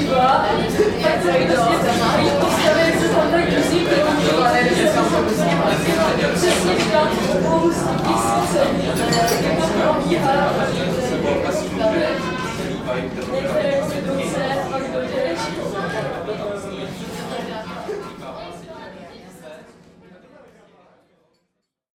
třeba, tak se jít postavit se tam tak musí přesně říkám, obou tisíce, jak to probíhá, některé instituce